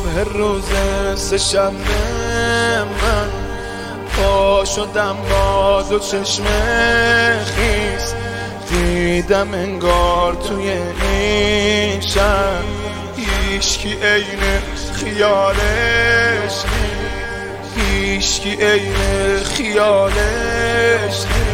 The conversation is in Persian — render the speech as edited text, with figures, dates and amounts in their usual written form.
صبح روز سه‌شنبه من پا شدم با دو چشم خیس، دیدم انگار توی این شهر هیچکی عین خیالش نیست، هیچکی عین خیالش نیست.